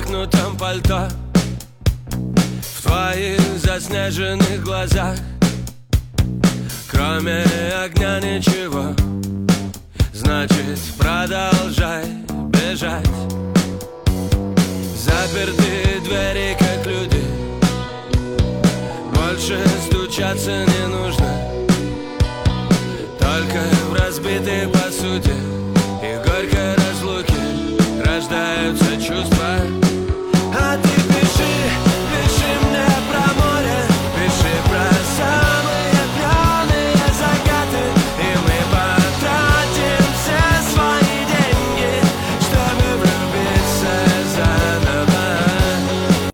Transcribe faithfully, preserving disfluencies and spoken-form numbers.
распахнутом пальто, в твоих заснеженных глазах кроме огня ничего. Значит, продолжай бежать. Запертые двери, как люди, больше стучаться не нужно. Только в разбитой посуде